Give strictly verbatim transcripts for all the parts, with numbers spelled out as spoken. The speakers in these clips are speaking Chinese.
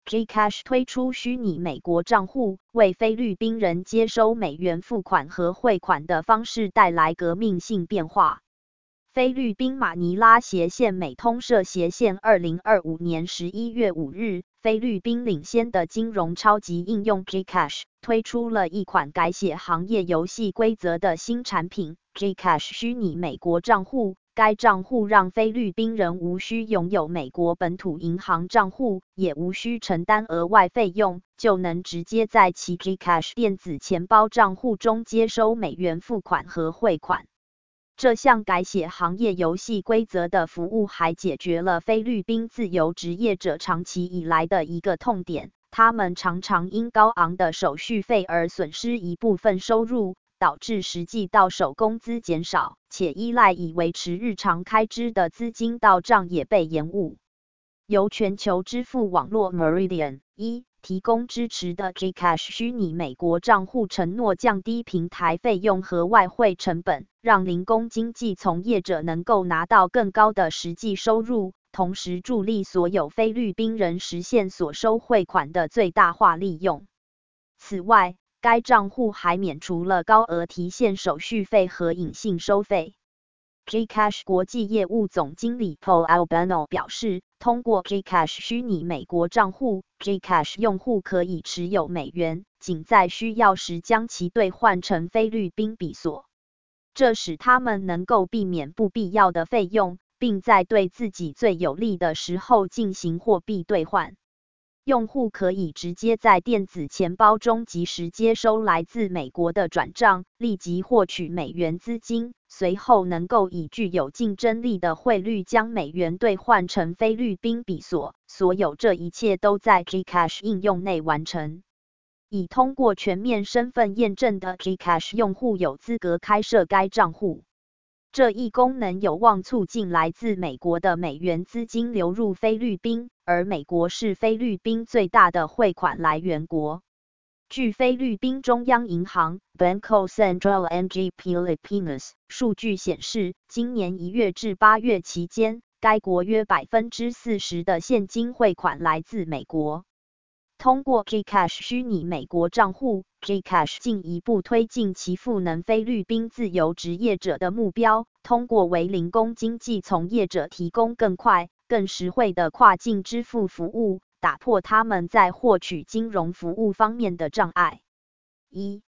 Gcash 推出虚拟美国账户，为菲律宾人接收美元付款和汇款的方式带来革命性变化。菲律宾马尼拉斜线美通社斜线二零二五年十一月五日，菲律宾领先的金融超级应用 Gcash 推出了一款改写行业游戏规则的新产品 Gcash 虚拟美国账户。该账户让菲律宾人无需拥有美国本土银行账户，也无需承担额外费用，就能直接在其 Gcash 电子钱包账户中接收美元付款和汇款。这项改写行业游戏规则的服务还解决了菲律宾自由职业者长期以来的一个痛点，他们常常因高昂的手续费而损失一部分收入，导致实际到手工资减少，且依赖以维持日常开支的资金到账也被延误。由全球支付网络 Meridian 一提供支持的 Gcash 虚拟美国账户承诺降低平台费用和外汇成本，让零工经济从业者能够拿到更高的实际收入，同时助力所有菲律宾人实现所收汇款的最大化利用。此外，该账户还免除了高额提现手续费和隐性收费。Gcash 国际业务总经理 Paul Albano 表示，通过 Gcash 虚拟美国账户 ，Gcash 用户可以持有美元，仅在需要时将其兑换成菲律宾比索，这使他们能够避免不必要的费用，并在对自己最有利的时候进行货币兑换。用户可以直接在电子钱包中及时接收来自美国的转账，立即获取美元资金，随后能够以具有竞争力的汇率将美元兑换成菲律宾比索。所有这一切都在 Gcash 应用内完成。已通过全面身份验证的 Gcash 用户有资格开设该账户。这一功能有望促进来自美国的美元资金流入菲律宾，而美国是菲律宾最大的汇款来源国。据菲律宾中央银行 Bangko Sentral ng Pilipinas 数据显示，今年一月至八月期间，该国约 百分之四十 的现金汇款来自美国。通过 Gcash 虚拟美国账户 ，Gcash 进一步推进其赋能菲律宾自由职业者的目标，通过为零工经济从业者提供更快、更实惠的跨境支付服务，打破他们在获取金融服务方面的障碍。一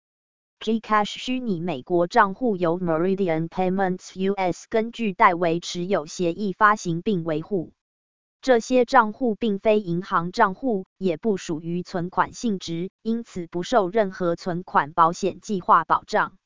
Gcash 虚拟美国账户由 Meridian Payments U S 根据代为持有协议发行并维护。这些账户并非银行账户，也不属于存款性质，因此不受任何存款保险计划保障。